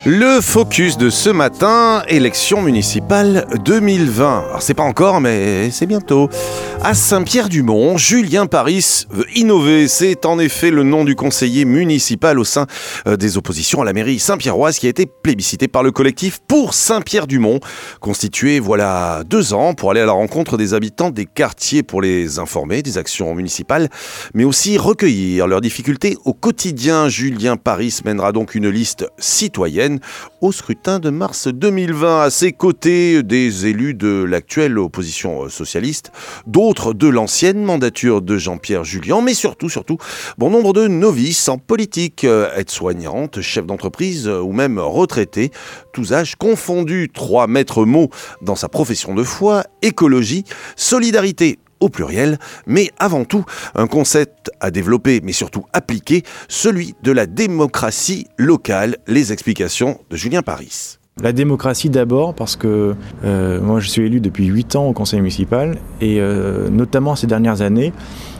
Le focus de ce matin, élection municipale 2020. Alors c'est pas encore, mais c'est bientôt. À Saint-Pierre-du-Mont, Julien Paris veut innover. C'est en effet le nom du conseiller municipal au sein des oppositions à la mairie saint-pierroise qui a été plébiscité par le collectif Pour Saint-Pierre-du-Mont, constitué voilà 2 ans pour aller à la rencontre des habitants des quartiers pour les informer des actions municipales, mais aussi recueillir leurs difficultés au quotidien. Julien Paris mènera donc une liste citoyenne au scrutin de mars 2020, à ses côtés des élus de l'actuelle opposition socialiste, d'autres de l'ancienne mandature de Jean-Pierre Julian, mais surtout, bon nombre de novices en politique, aides-soignantes, chefs d'entreprise ou même retraités, tous âges confondus. 3 maîtres mots dans sa profession de foi: écologie, solidarité au pluriel, mais avant tout, un concept à développer, mais surtout appliquer, celui de la démocratie locale. Les explications de Julien Paris. La démocratie d'abord, parce que moi je suis élu depuis 8 ans au conseil municipal, et notamment ces dernières années,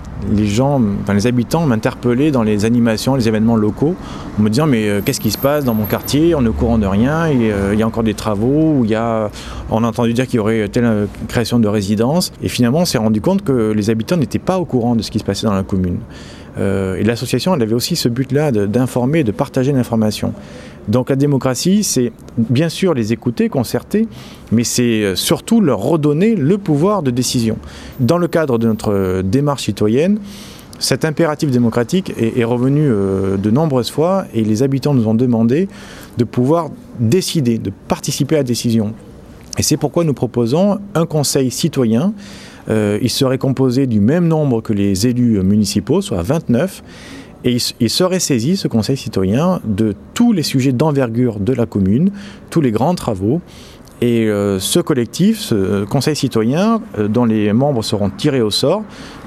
les habitants m'interpellaient dans les animations, les événements locaux, en me disant mais qu'est-ce qui se passe dans mon quartier, on est au courant de rien, il y a encore des travaux, on a entendu dire qu'il y aurait telle création de résidence, et finalement on s'est rendu compte que les habitants n'étaient pas au courant de ce qui se passait dans la commune. Et l'association elle avait aussi ce but-là d'informer, de partager l'information. Donc la démocratie, c'est bien sûr les écouter, concerter, mais c'est surtout leur redonner le pouvoir de décision. Dans le cadre de notre démarche citoyenne, cet impératif démocratique est revenu de nombreuses fois, et les habitants nous ont demandé de pouvoir décider, de participer à la décision. Et c'est pourquoi nous proposons un conseil citoyen. Il serait composé du même nombre que les élus municipaux, soit 29, et il serait saisi, ce conseil citoyen, de tous les sujets d'envergure de la commune, tous les grands travaux. Et ce collectif, ce conseil citoyen, dont les membres seront tirés au sort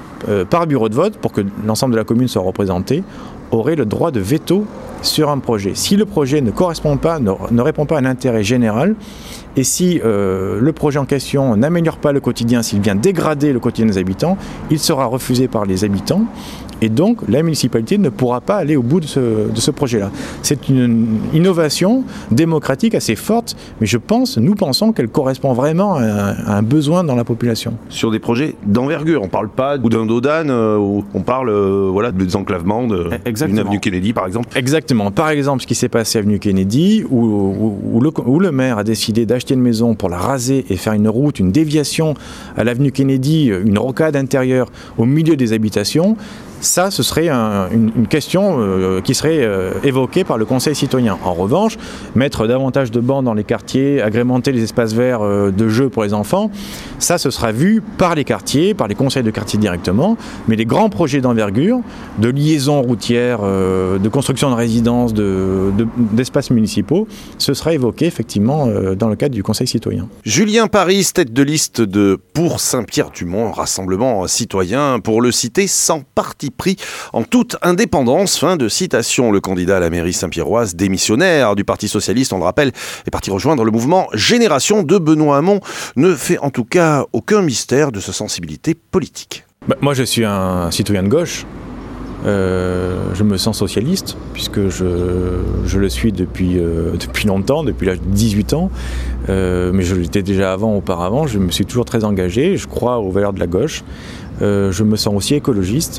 par bureau de vote, pour que l'ensemble de la commune soit représenté, aurait le droit de veto sur un projet. Si le projet ne correspond pas, ne répond pas à l'intérêt général, et si le projet en question n'améliore pas le quotidien, s'il vient dégrader le quotidien des habitants, il sera refusé par les habitants, et donc la municipalité ne pourra pas aller au bout de ce projet-là. C'est une innovation démocratique assez forte, mais nous pensons qu'elle correspond vraiment à un besoin dans la population. Sur des projets d'envergure, on ne parle pas d'un dodan, on parle de désenclavement d'une avenue Kennedy par exemple. Exactement. Par exemple, ce qui s'est passé à avenue Kennedy, où le maire a décidé d'acheter une maison pour la raser et faire une route, une déviation à l'avenue Kennedy, une rocade intérieure au milieu des habitations. Ça, ce serait une question qui serait évoquée par le conseil citoyen. En revanche, mettre davantage de bancs dans les quartiers, agrémenter les espaces verts de jeux pour les enfants, ça, ce sera vu par les quartiers, par les conseils de quartier directement. Mais les grands projets d'envergure, de liaison routière, de construction de résidences, d'espaces municipaux, ce sera évoqué effectivement dans le cadre du conseil citoyen. Julien Paris, tête de liste de Pour Saint-Pierre-du-Mont, rassemblement citoyen, pour le citer, sans parti pris, en toute indépendance. Fin de citation. Le candidat à la mairie saint-pierroise, démissionnaire du Parti socialiste, on le rappelle, est parti rejoindre le mouvement Génération de Benoît Hamon, ne fait en tout cas aucun mystère de sa sensibilité politique. Moi je suis un citoyen de gauche. Je me sens socialiste, puisque je le suis depuis longtemps, depuis l'âge de 18 ans, mais je l'étais déjà auparavant, je me suis toujours très engagé, je crois aux valeurs de la gauche, je me sens aussi écologiste,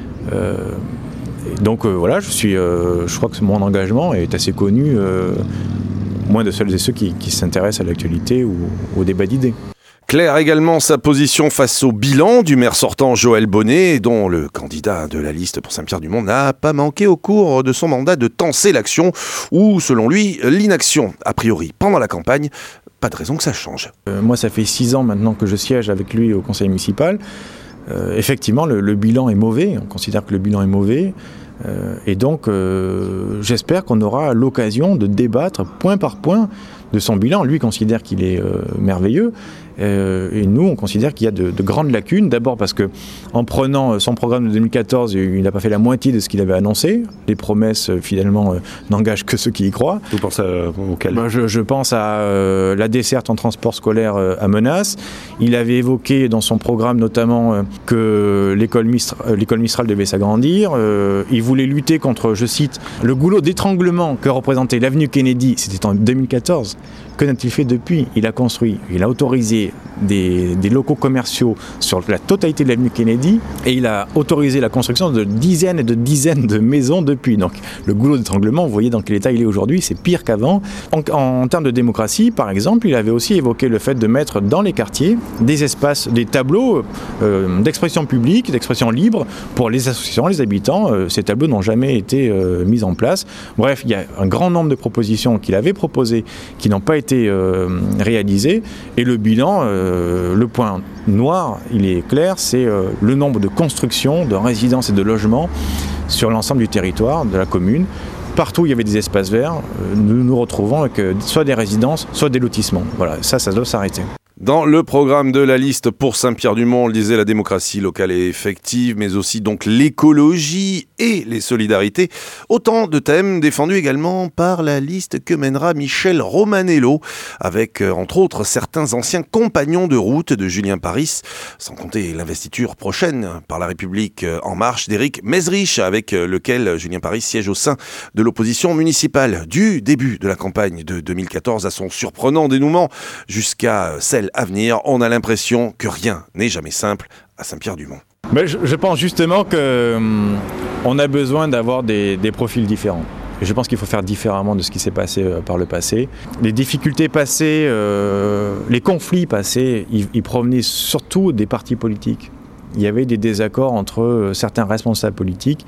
donc voilà, je crois que mon engagement est assez connu, moins de celles et ceux qui s'intéressent à l'actualité ou au débat d'idées. Claire également sa position face au bilan du maire sortant Joël Bonnet, dont le candidat de la liste pour Saint-Pierre-du-Mont n'a pas manqué au cours de son mandat de tenser l'action, ou selon lui, l'inaction. A priori, pendant la campagne, pas de raison que ça change. Moi, ça fait 6 ans maintenant que je siège avec lui au conseil municipal. Effectivement, le bilan est mauvais, on considère que le bilan est mauvais. Et donc, j'espère qu'on aura l'occasion de débattre point par point de son bilan. Lui considère qu'il est merveilleux, et nous, on considère qu'il y a de grandes lacunes. D'abord parce que, en prenant son programme de 2014, il n'a pas fait la moitié de ce qu'il avait annoncé. Les promesses, finalement, n'engagent que ceux qui y croient. Vous pensez auquel ? Je pense à la desserte en transport scolaire à Menace. Il avait évoqué dans son programme, notamment, que l'école Mistral devait s'agrandir. Il voulait lutter contre, je cite, le goulot d'étranglement que représentait l'avenue Kennedy, c'était en 2014. Que n'a-t-il fait depuis ? Il a autorisé des locaux commerciaux sur la totalité de l'avenue Kennedy et il a autorisé la construction de dizaines et de dizaines de maisons depuis. Donc le goulot d'étranglement, vous voyez dans quel état il est aujourd'hui, c'est pire qu'avant. En termes de démocratie, par exemple, il avait aussi évoqué le fait de mettre dans les quartiers des espaces, des tableaux d'expression publique, d'expression libre pour les associations, les habitants. Ces tableaux n'ont jamais été mis en place. Bref, il y a un grand nombre de propositions qu'il avait proposées qui n'ont pas été réalisées. Et le bilan, le point noir, il est clair, c'est le nombre de constructions, de résidences et de logements sur l'ensemble du territoire de la commune. Partout où il y avait des espaces verts, nous nous retrouvons avec soit des résidences, soit des lotissements. Voilà, ça doit s'arrêter. Dans le programme de la liste pour Saint-Pierre-du-Mont, on le disait, la démocratie locale et effective, mais aussi donc l'écologie et les solidarités. Autant de thèmes défendus également par la liste que mènera Michel Romanello, avec entre autres certains anciens compagnons de route de Julien Paris, sans compter l'investiture prochaine par la République En Marche d'Éric Mezrich, avec lequel Julien Paris siège au sein de l'opposition municipale. Du début de la campagne de 2014 à son surprenant dénouement jusqu'à celle à venir, on a l'impression que rien n'est jamais simple à Saint-Pierre-du-Mont. Mais je pense justement qu'on a besoin d'avoir des profils différents. Et je pense qu'il faut faire différemment de ce qui s'est passé par le passé. Les difficultés passées, les conflits passés, ils provenaient surtout des partis politiques. Il y avait des désaccords entre certains responsables politiques.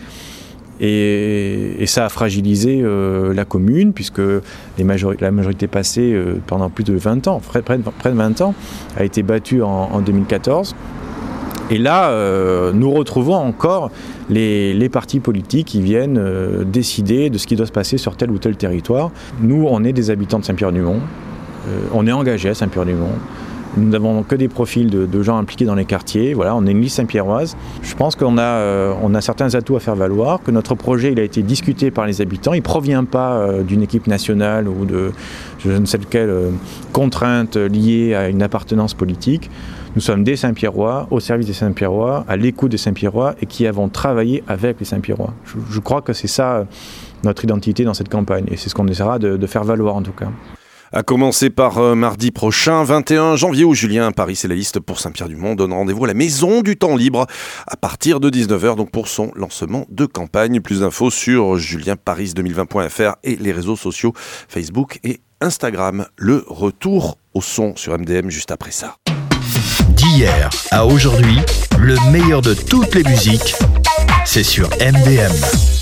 Et ça a fragilisé la commune, puisque la majorité passée, pendant plus de 20 ans, près de 20 ans, a été battue en 2014. Et là, nous retrouvons encore les partis politiques qui viennent décider de ce qui doit se passer sur tel ou tel territoire. Nous, on est des habitants de Saint-Pierre-du-Mont, on est engagés à Saint-Pierre-du-Mont. Nous n'avons que des profils de gens impliqués dans les quartiers. Voilà, on est une liste saint-pierroise. Je pense qu'on a certains atouts à faire valoir, que notre projet il a été discuté par les habitants. Il ne provient pas d'une équipe nationale ou de je ne sais quelle contrainte liée à une appartenance politique. Nous sommes des Saint-Pierrois, au service des Saint-Pierrois, à l'écoute des Saint-Pierrois et qui avons travaillé avec les Saint-Pierrois. Je crois que c'est ça notre identité dans cette campagne et c'est ce qu'on essaiera de faire valoir en tout cas. À commencer par mardi prochain, 21 janvier, où Julien Paris et la liste pour Saint-Pierre-du-Mont donnent rendez-vous à la Maison du Temps Libre à partir de 19h, donc pour son lancement de campagne. Plus d'infos sur julienparis2020.fr et les réseaux sociaux Facebook et Instagram. Le retour au son sur MDM juste après ça. D'hier à aujourd'hui, le meilleur de toutes les musiques, c'est sur MDM.